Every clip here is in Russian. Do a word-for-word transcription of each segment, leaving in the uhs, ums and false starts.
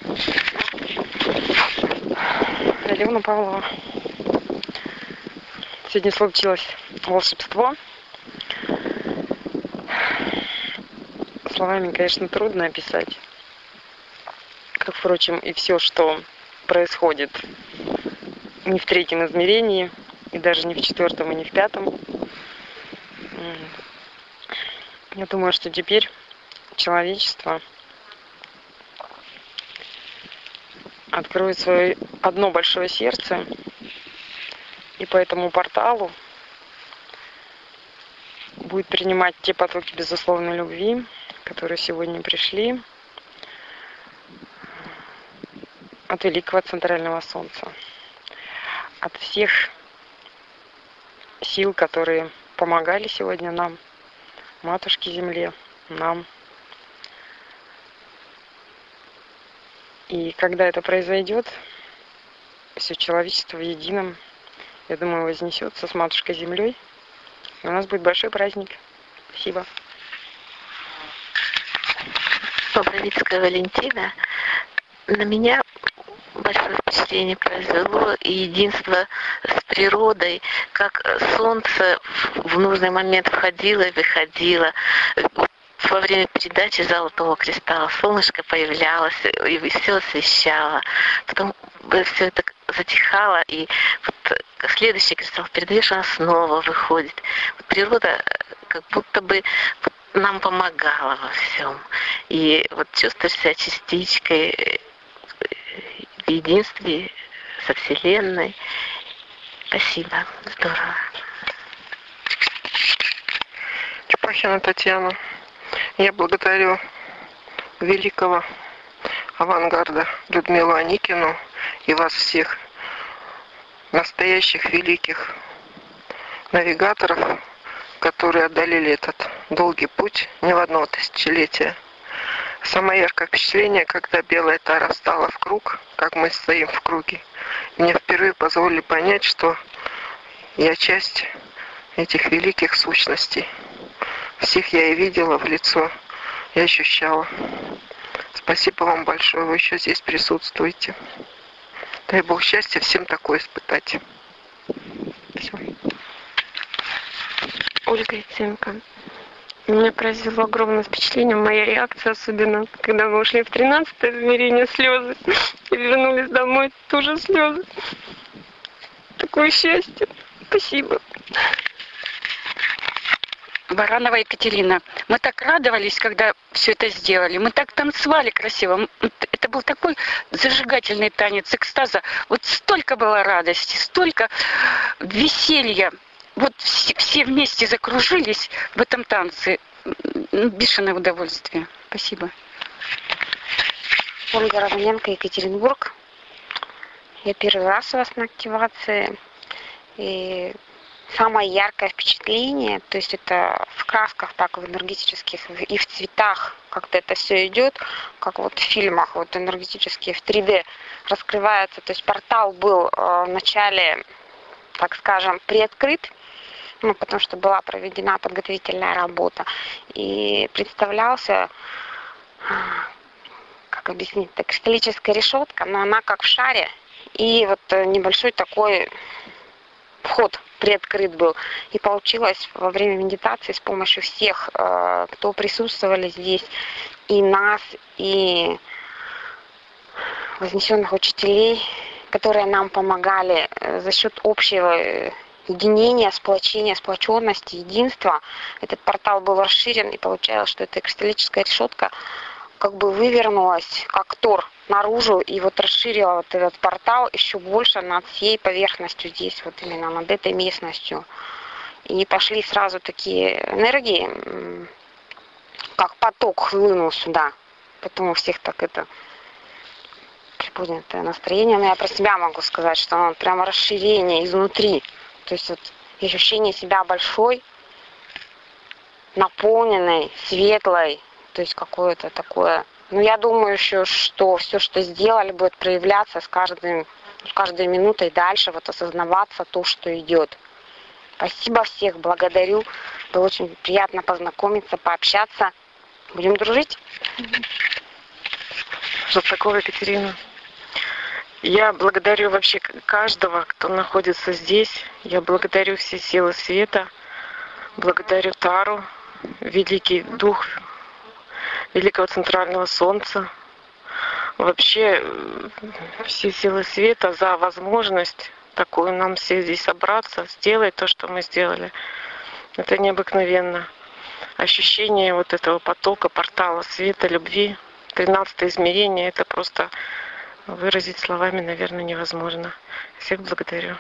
Алена Павлова. Сегодня случилось волшебство. Словами, конечно, трудно описать. Как, впрочем, и все, что происходит не в третьем измерении, и даже не в четвертом, и не в пятом. Я думаю, что теперь человечество откроет свое одно большое сердце, и по этому порталу будет принимать те потоки безусловной любви, которые сегодня пришли от великого центрального солнца, от всех сил, которые помогали сегодня нам, Матушке Земле, нам. И когда это произойдет, все человечество в едином, я думаю, вознесется с Матушкой Землей. И у нас будет большой праздник. Спасибо. Бобровицкая Валентина. На меня большое впечатление произвело и единство с природой, как солнце в нужный момент входило и выходило. Во время передачи «Золотого кристалла» солнышко появлялось и все освещало. Потом все это затихало, и вот следующий кристалл передаешь, она снова выходит. Вот природа как будто бы нам помогала во всем. И вот чувствуешь себя частичкой в единстве со Вселенной. Спасибо. Здорово. Чепахина Татьяна. Я благодарю великого авангарда Людмилу Аникину и вас всех, настоящих великих навигаторов, которые одолели этот долгий путь не в одно тысячелетие. Самое яркое впечатление, когда белая тара встала в круг, как мы стоим в круге. Мне впервые позволили понять, что я часть этих великих сущностей. Всех я и видела в лицо, и ощущала. Спасибо вам большое, вы еще здесь присутствуете. Дай Бог счастья всем такое испытать. Все. Ольга Яценко. Меня произвело огромное впечатление, моя реакция, особенно когда мы ушли в тринадцатое измерение, слезы, и вернулись домой, тоже слезы. Такое счастье. Спасибо. Баранова Екатерина. Мы так радовались, когда все это сделали. Мы так танцевали красиво. Это был такой зажигательный танец экстаза. Вот столько было радости, столько веселья. Вот все, все вместе закружились в этом танце. Бешеное удовольствие. Спасибо. Ольга Романенко, Екатеринбург. Я первый раз у вас на активации. И самое яркое впечатление, то есть это в красках, так в энергетических и в цветах, как-то это все идет, как вот в фильмах, вот энергетически в три дэ раскрывается. То есть портал был э, вначале, так скажем, приоткрыт, ну, потому что была проведена подготовительная работа, и представлялся, как объяснить, так, кристаллическая решетка, но она как в шаре, и вот небольшой такой вход приоткрыт был. И получилось во время медитации с помощью всех, кто присутствовали здесь, и нас, и вознесенных учителей, которые нам помогали за счет общего единения, сплочения, сплоченности, единства. Этот портал был расширен, и получалось, что эта кристаллическая решетка как бы вывернулась, как тор, наружу, и вот расширила вот этот портал еще больше над всей поверхностью здесь, вот именно над этой местностью. И пошли сразу такие энергии, как поток хлынул сюда. Поэтому у всех так это приподнятое настроение. Но я про себя могу сказать, что оно прямо расширение изнутри. То есть вот ощущение себя большой, наполненной, светлой, то есть какое-то такое. Но я думаю еще, что все, что сделали, будет проявляться с каждым, с каждой минутой дальше, вот осознаваться то, что идет. Спасибо всех, благодарю. Было очень приятно познакомиться, пообщаться. Будем дружить. Жацакова Екатерина. Я благодарю вообще каждого, кто находится здесь. Я благодарю все силы света. Благодарю Тару, великий дух Великого Центрального Солнца. Вообще все силы света за возможность такую нам все здесь собраться, сделать то, что мы сделали. Это необыкновенно. Ощущение вот этого потока, портала света, любви, тринадцатое измерение, это просто выразить словами, наверное, невозможно. Всех благодарю.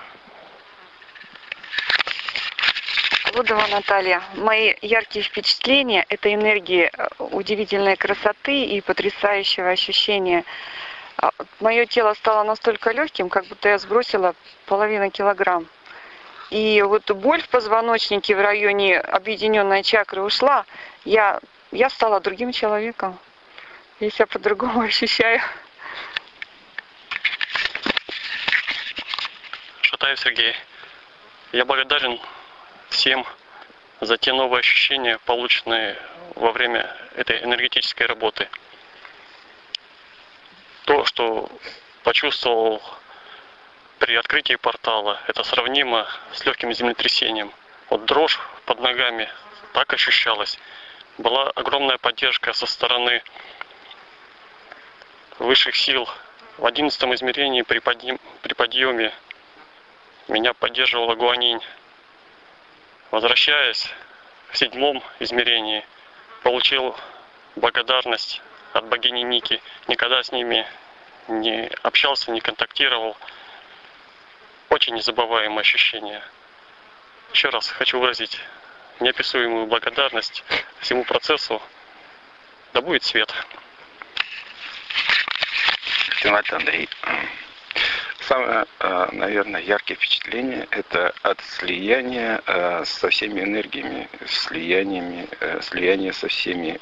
Лудова Наталья. Мои яркие впечатления – это энергия удивительной красоты и потрясающего ощущения. Мое тело стало настолько легким, как будто я сбросила половину килограмм. И вот боль в позвоночнике в районе объединенной чакры ушла. Я, я стала другим человеком. Я себя по-другому ощущаю. Шатаев Сергей. Я благодарен всем за те новые ощущения, полученные во время этой энергетической работы. То, что почувствовал при открытии портала, это сравнимо с легким землетрясением. Вот дрожь под ногами так ощущалась. Была огромная поддержка со стороны высших сил. В одиннадцатом измерении при, подъем, при подъеме меня поддерживала Гуанинь. Возвращаясь в седьмом измерении, получил благодарность от богини Ники. Никогда с ними не общался, не контактировал. Очень незабываемые ощущения. Еще раз хочу выразить неописуемую благодарность всему процессу. Да будет свет. Сенат Андрей. Самое, наверное, яркое впечатление – это от слияния со всеми энергиями, слияниями, слияние со всеми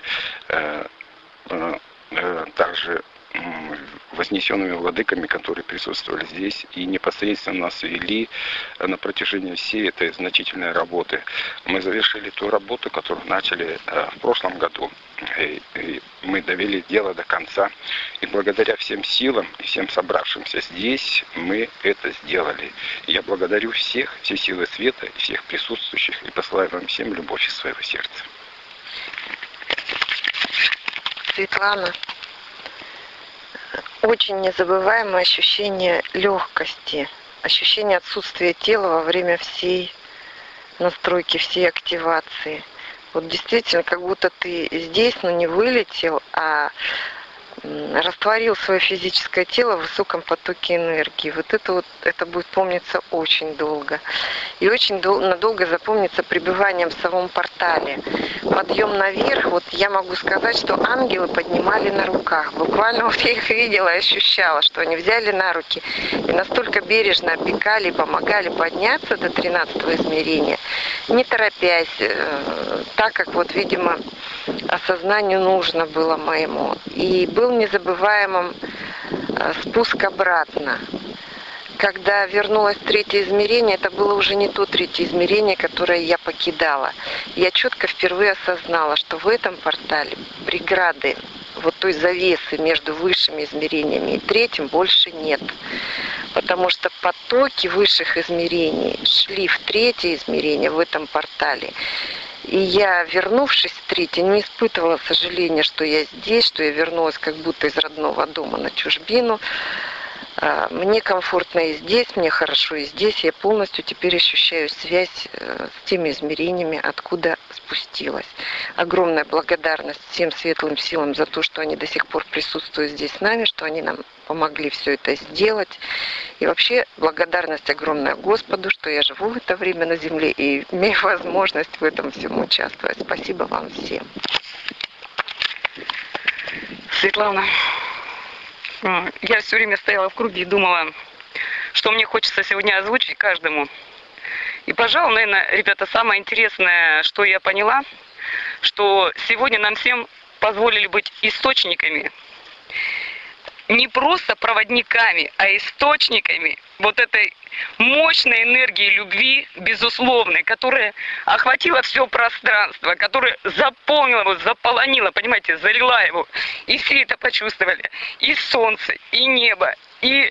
также вознесенными владыками, которые присутствовали здесь и непосредственно нас вели на протяжении всей этой значительной работы. Мы завершили ту работу, которую начали в прошлом году. И, и мы довели дело до конца. И благодаря всем силам и всем собравшимся здесь мы это сделали. И я благодарю всех, все силы света и всех присутствующих и посылаю вам всем любовь из своего сердца. Светлана. Очень незабываемое ощущение легкости, ощущение отсутствия тела во время всей настройки, всей активации. Вот действительно, как будто ты здесь, но не вылетел, а растворил свое физическое тело в высоком потоке энергии. Вот это вот, это будет помниться очень долго. И очень дол- надолго запомнится пребыванием в самом портале. Подъем наверх, вот я могу сказать, что ангелы поднимали на руках. Буквально вот я их видела и ощущала, что они взяли на руки и настолько бережно опекали и помогали подняться до тринадцатого измерения, не торопясь, так как вот, видимо, осознанию нужно было моему. И был незабываемым спуск обратно. Когда вернулась в третье измерение, это было уже не то третье измерение, которое я покидала. Я четко впервые осознала, что в этом портале преграды, вот той завесы между высшими измерениями и третьим больше нет. Потому что потоки высших измерений шли в третье измерение в этом портале. И я, вернувшись в третье, не испытывала сожаления, что я здесь, что я вернулась как будто из родного дома на чужбину. Мне комфортно и здесь, мне хорошо и здесь. Я полностью теперь ощущаю связь с теми измерениями, откуда спустилась. Огромная благодарность всем светлым силам за то, что они до сих пор присутствуют здесь с нами, что они нам помогли все это сделать. И вообще благодарность огромная Господу, что я живу в это время на земле и имею возможность в этом всем участвовать. Спасибо вам всем. Светлана, я все время стояла в круге и думала, что мне хочется сегодня озвучить каждому. И, пожалуй, наверное, ребята, самое интересное, что я поняла, что сегодня нам всем позволили быть источниками не просто проводниками, а источниками вот этой мощной энергии любви, безусловной, которая охватила все пространство, которая заполнила его, заполонила, понимаете, залила его. И все это почувствовали. И солнце, и небо, и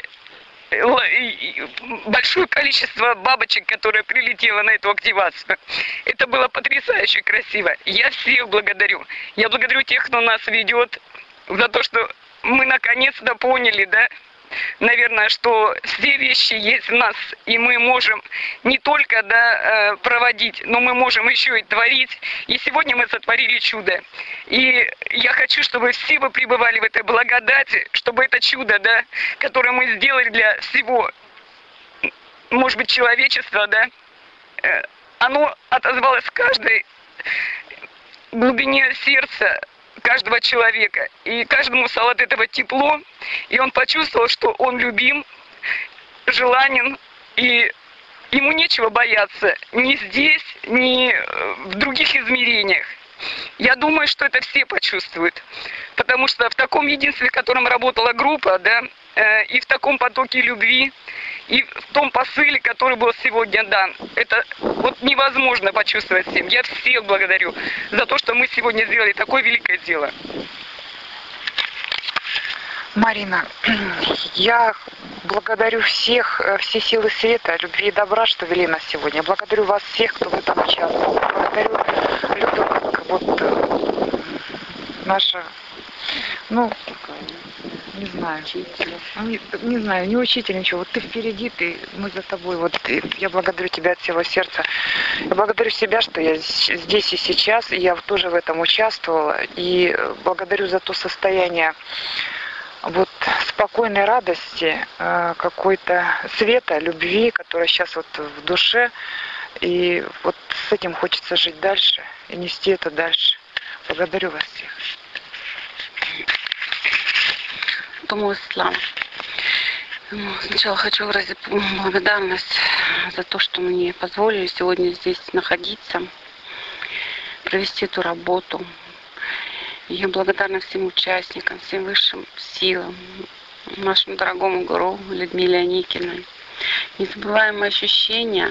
большое количество бабочек, которые прилетело на эту активацию. Это было потрясающе красиво. Я всех благодарю. Я благодарю тех, кто нас ведет, за то, что мы наконец-то поняли, да, наверное, что все вещи есть в нас, и мы можем не только, да, проводить, но мы можем еще и творить. И сегодня мы сотворили чудо. И я хочу, чтобы все вы пребывали в этой благодати, чтобы это чудо, да, которое мы сделали для всего, может быть, человечества, да, оно отозвалось в каждой глубине сердца каждого человека. И каждому стало от этого тепло, и он почувствовал, что он любим, желанен, и ему нечего бояться ни здесь, ни в других измерениях. Я думаю, что это все почувствуют, потому что в таком единстве, в котором работала группа, да, и в таком потоке любви, и в том посыле, который был сегодня дан, это вот невозможно почувствовать всем. Я всех благодарю за то, что мы сегодня сделали такое великое дело. Марина, я благодарю всех, все силы света, любви и добра, что вели нас сегодня. Благодарю вас всех, кто в этом участвовал. Благодарю Люду, как вот наша, ну, не знаю, не, не знаю, не учитель ничего. Вот ты впереди, ты, мы за тобой. Вот ты, я благодарю тебя от всего сердца. Я благодарю себя, что я здесь и сейчас, и я тоже в этом участвовала. И благодарю за то состояние вот спокойной радости, какой-то света, любви, которая сейчас вот в душе. И вот с этим хочется жить дальше и нести это дальше. Благодарю вас всех. Думаю, ислам. Сначала хочу выразить благодарность за то, что мне позволили сегодня здесь находиться, провести эту работу. Я благодарна всем участникам, всем высшим силам, нашему дорогому гуру Людмиле Аникиной. Незабываемые ощущения.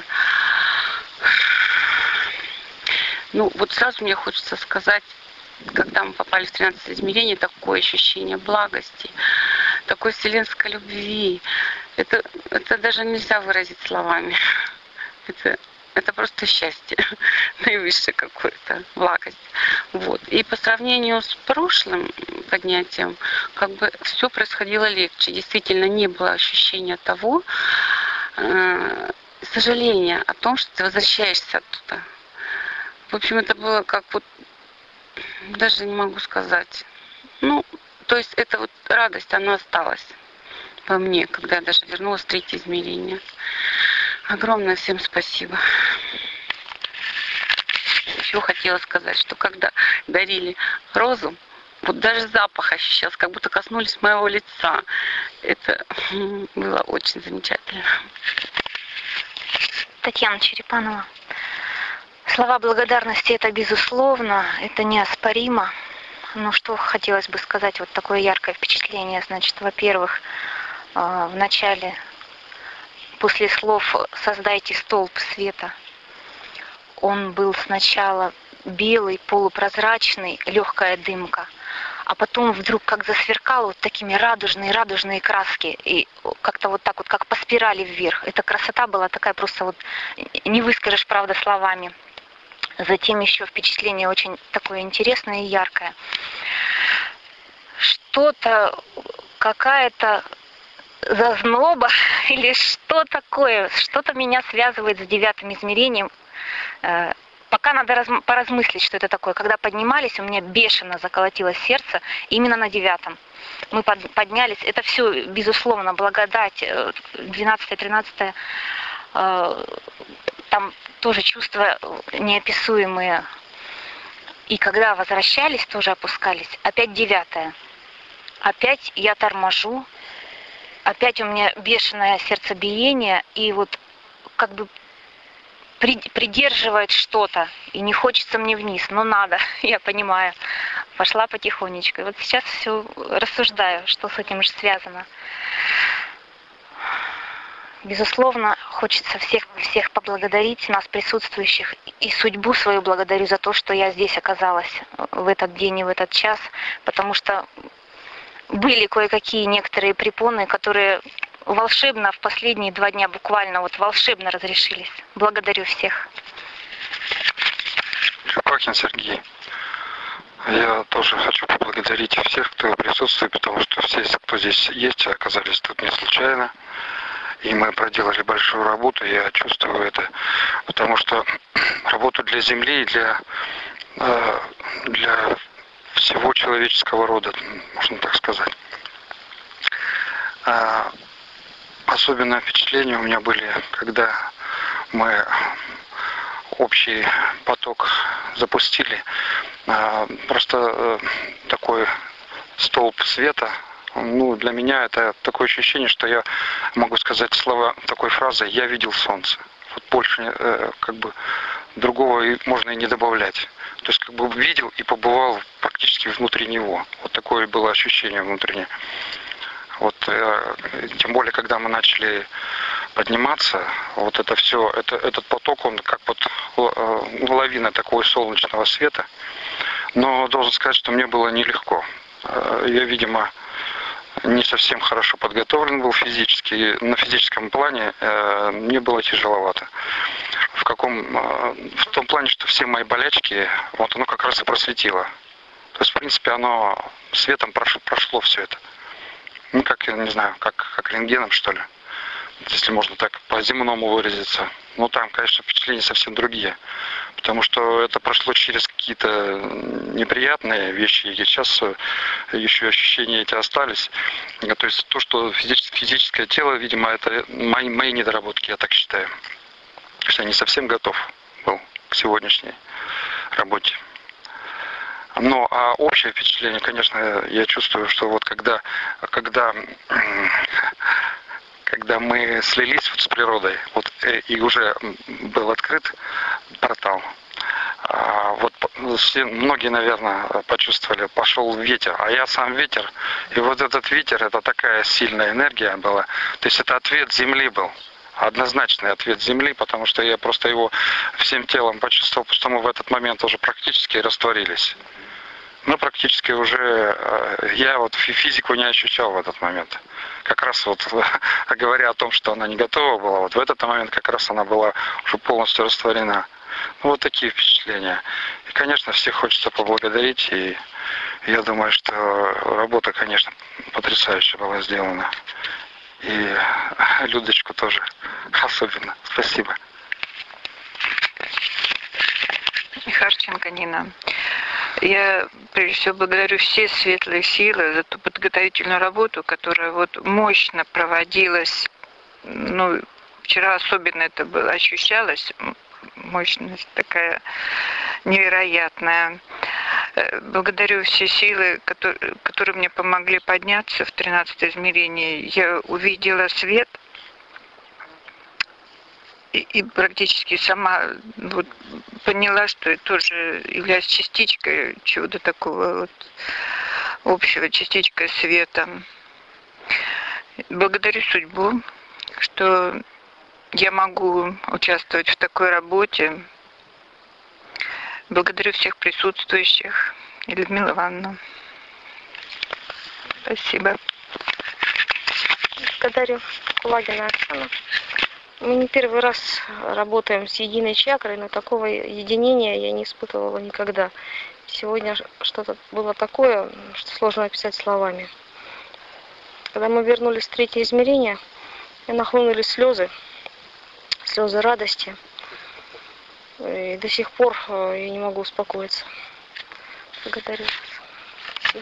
Ну, вот сразу мне хочется сказать, когда мы попали в тринадцатое измерение, такое ощущение благости, такой вселенской любви. Это, это даже нельзя выразить словами. Это, это просто счастье, наивысшее какое-то, благость. Вот. И по сравнению с прошлым поднятием, как бы все происходило легче. Действительно, не было ощущения того, э, сожаления о том, что ты возвращаешься оттуда. В общем, это было как вот, даже не могу сказать. Ну, то есть эта вот радость, она осталась во мне, когда я даже вернулась в третье измерение. Огромное всем спасибо. Еще хотела сказать, что когда дарили розу, вот даже запах ощущался, как будто коснулись моего лица. Это было очень замечательно. Татьяна Черепанова. Слова благодарности — это безусловно, это неоспоримо. Но что хотелось бы сказать, вот такое яркое впечатление. Значит, во-первых, в начале, после слов «создайте столб света», он был сначала белый, полупрозрачный, легкая дымка, а потом вдруг как засверкал вот такими радужные, радужные краски, и как-то вот так вот, как по спирали вверх. Эта красота была такая, просто вот не выскажешь, правда, словами. Затем еще впечатление очень такое интересное и яркое. Что-то, какая-то зазноба или что такое, что-то меня связывает с девятым измерением. Пока надо раз, поразмыслить, что это такое. Когда поднимались, у меня бешено заколотилось сердце именно на девятом. Мы под, поднялись, это все, безусловно, благодать, двенадцатое-тринадцатое, там тоже чувства неописуемые. И когда возвращались, тоже опускались. Опять девятое. Опять я торможу. Опять у меня бешеное сердцебиение. И вот как бы придерживает что-то, и не хочется мне вниз, но надо, я понимаю. Пошла потихонечку. И вот сейчас все рассуждаю, что с этим же связано. Безусловно, хочется всех, всех поблагодарить, нас присутствующих, и судьбу свою благодарю за то, что я здесь оказалась в этот день и в этот час, потому что были кое-какие некоторые препоны, которые волшебно в последние два дня буквально вот волшебно разрешились. Благодарю всех. Чупакин Сергей. Я тоже хочу поблагодарить всех, кто присутствует, потому что все, кто здесь есть, оказались тут не случайно. И мы проделали большую работу, я чувствую это, потому что работу для Земли и для, для всего человеческого рода, можно так сказать. Особенное впечатление у меня были, когда мы общий поток запустили. Просто такой столб света. Ну, для меня это такое ощущение, что я могу сказать слова такой фразой «я видел солнце». Вот больше как бы другого можно и не добавлять. То есть как бы видел и побывал практически внутри него. Вот такое было ощущение внутреннее. Вот, тем более, когда мы начали подниматься, вот это все, это, этот поток, он как вот лавина такого солнечного света. Но должен сказать, что мне было нелегко. Я, видимо, не совсем хорошо подготовлен был физически. На физическом плане мне было тяжеловато. В каком, в том плане, что все мои болячки, вот оно как раз и просветило. То есть, в принципе, оно светом прошло, прошло все это. Ну, как, я не знаю, как, как рентгеном, что ли, если можно так по-земному выразиться. Ну, там, конечно, впечатления совсем другие, потому что это прошло через какие-то неприятные вещи, и сейчас еще ощущения эти остались. То есть то, что физическое тело, видимо, это мои, мои недоработки, я так считаю. То есть я не совсем готов был к сегодняшней работе. Но а общее впечатление, конечно, я чувствую, что вот когда, когда, когда мы слились вот с природой, вот и уже был открыт портал, вот все, многие, наверное, почувствовали, пошел ветер, а я сам ветер, и вот этот ветер, это такая сильная энергия была, то есть это ответ Земли был. Однозначный ответ Земли, потому что я просто его всем телом почувствовал, потому что мы в этот момент уже практически растворились. Мы практически уже, я вот физику не ощущал в этот момент. Как раз вот говоря о том, что она не готова была, вот в этот момент как раз она была уже полностью растворена. Ну, вот такие впечатления. И, конечно, всех хочется поблагодарить, и я думаю, что работа, конечно, потрясающе была сделана. И Людочку тоже особенно. Спасибо. Харченко Нина. Я, прежде всего, благодарю все светлые силы за ту подготовительную работу, которая вот мощно проводилась. Ну, вчера особенно это было, ощущалось, мощность такая невероятная. Благодарю все силы, которые, которые мне помогли подняться в тринадцатое измерение. Я увидела свет и, и практически сама вот поняла, что я тоже являюсь частичкой чего-то такого вот общего, частичкой света. Благодарю судьбу, что я могу участвовать в такой работе. Благодарю всех присутствующих и Людмилу Ивановну. Спасибо. Благодарю Кулагина Оксану. Мы не первый раз работаем с единой чакрой, но такого единения я не испытывала никогда. Сегодня что-то было такое, что сложно описать словами. Когда мы вернулись в третье измерение, мне нахлынули слезы, слезы радости. И до сих пор я не могу успокоиться. Благодарю вас.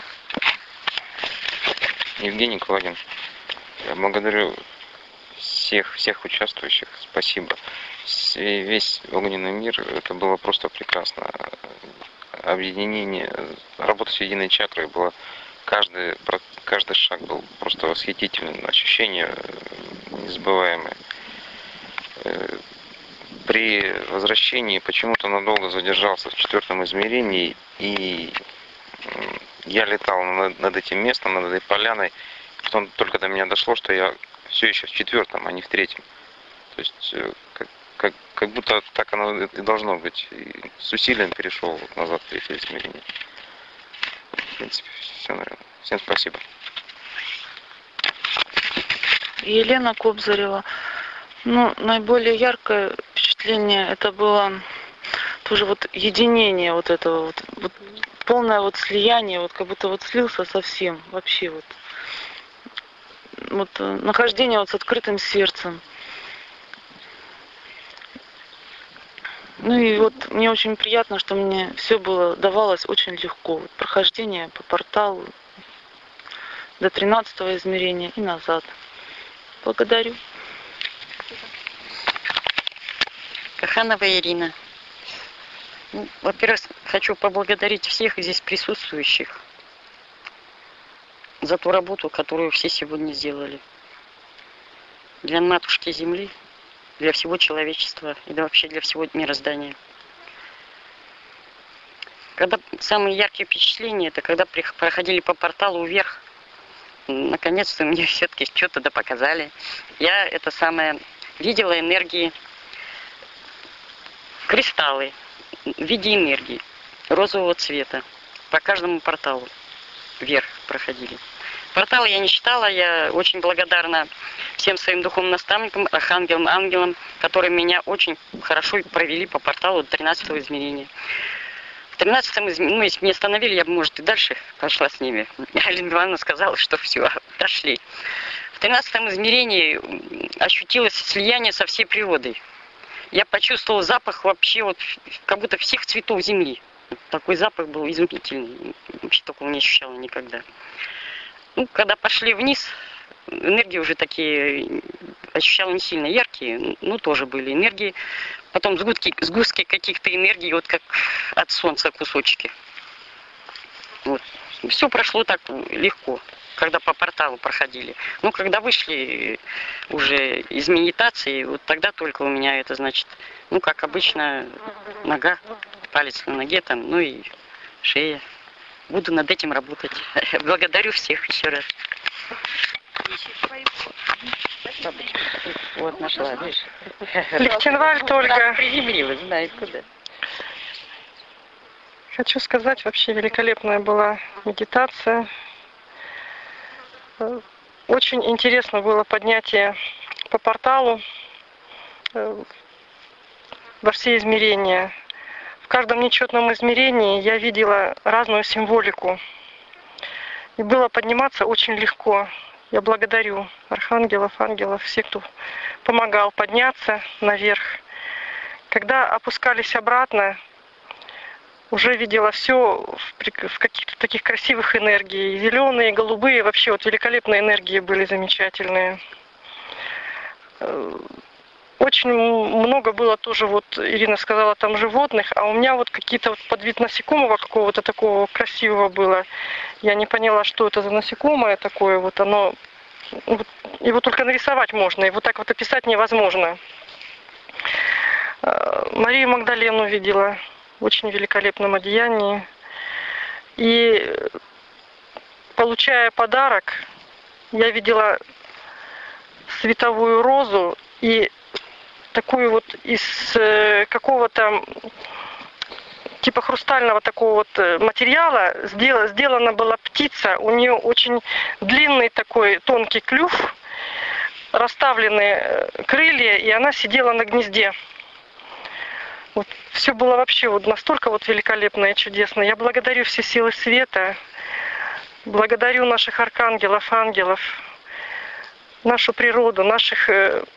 Евгений Кулагин. Я благодарю всех, всех участвующих. Спасибо. Весь огненный мир, это было просто прекрасно. Объединение, работа с единой чакрой была, каждый, каждый шаг был просто восхитительным. Ощущения незабываемые. при возвращении почему-то надолго задержался в четвертом измерении, и я летал над, над этим местом, над этой поляной, потом только до меня дошло, что я все еще в четвертом, а не в третьем. То есть как, как, как будто так оно и должно быть. И с усилием перешел назад в третье измерение. В принципе, все, наверное. Всем спасибо. Елена Кобзарева. Ну, наиболее яркое впечатление это было тоже вот единение вот этого вот, вот полное вот слияние, вот как будто вот слился совсем, вообще вот. Вот нахождение вот с открытым сердцем. Ну и вот мне очень приятно, что мне все было давалось очень легко. Вот прохождение по порталу до тринадцатого измерения и назад. Благодарю. Каханова Ирина. Ну, во-первых, хочу поблагодарить всех здесь присутствующих за ту работу, которую все сегодня сделали. Для матушки Земли, для всего человечества и вообще для всего мироздания. Когда самые яркие впечатления, это когда проходили по порталу вверх, наконец-то мне все-таки что-то да показали. Я это самое видела энергии, кристаллы в виде энергии розового цвета по каждому порталу вверх проходили. Порталы я не читала, я очень благодарна всем своим духовным наставникам, архангелам, ангелам, которые меня очень хорошо провели по порталу до тринадцатого измерения. В тринадцатом измерении, ну, если бы не остановили, я бы, может, и дальше пошла с ними. Алина Ивановна сказала, что все, дошли. В тринадцатом измерении ощутилось слияние со всей природой. Я почувствовала запах вообще вот как будто всех цветов земли. Такой запах был изумительный. Вообще такого не ощущала никогда. Ну, когда пошли вниз, энергии уже такие ощущала не сильно яркие, но тоже были энергии. Потом сгустки, сгустки каких-то энергий, вот как от солнца кусочки. Вот. Все прошло так легко, когда по порталу проходили. Ну, когда вышли уже из медитации, вот тогда только у меня это, значит, ну, как обычно, нога, палец на ноге там, ну и шея. Буду над этим работать. Благодарю всех еще раз. Вот нашла, видишь? Лихтенвальд Ольга. Приземлилась, знает куда. Хочу сказать, вообще великолепная была медитация. Очень интересно было поднятие по порталу во все измерения. В каждом нечетном измерении я видела разную символику. И было подниматься очень легко. Я благодарю архангелов, ангелов, всех, кто помогал подняться наверх. Когда опускались обратно, уже видела все в каких-то таких красивых энергиях. Зеленые, голубые, вообще вот великолепные энергии были замечательные. Очень много было тоже, вот Ирина сказала, там животных, а у меня вот какие-то вот под вид насекомого какого-то такого красивого было. Я не поняла, что это за насекомое такое, вот оно, вот, его только нарисовать можно, его так вот описать невозможно. Марию Магдалену видела в очень великолепном одеянии. И получая подарок, я видела световую розу и такую вот из какого-то типа хрустального такого вот материала сделана, сделана была птица. У нее очень длинный такой тонкий клюв, расставленные крылья, и она сидела на гнезде. Вот. Все было вообще вот настолько вот великолепно и чудесно. Я благодарю все силы света, благодарю наших архангелов, ангелов, нашу природу, наших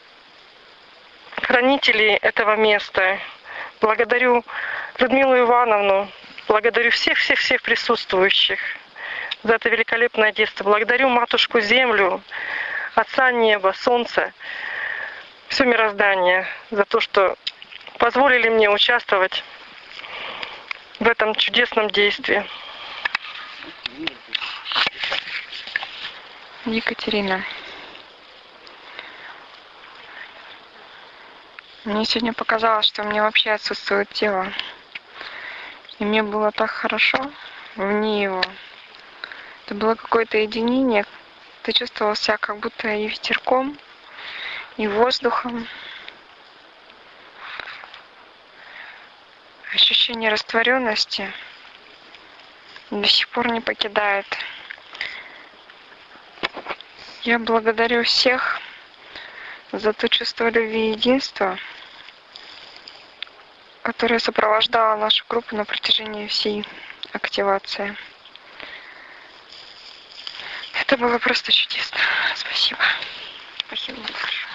хранителей этого места. Благодарю Людмилу Ивановну, благодарю всех-всех-всех присутствующих за это великолепное детство. Благодарю Матушку Землю, Отца Неба, Солнца, все мироздание за то, что позволили мне участвовать в этом чудесном действии. Екатерина. Мне сегодня показалось, что у меня вообще отсутствует тело. И мне было так хорошо вне его. Это было какое-то единение. Ты чувствовал себя как будто и ветерком, и воздухом. Ощущение растворенности до сих пор не покидает. Я благодарю всех за то чувство любви и единства, которое сопровождало нашу группу на протяжении всей активации. Это было просто чудесно. Спасибо. Спасибо большое.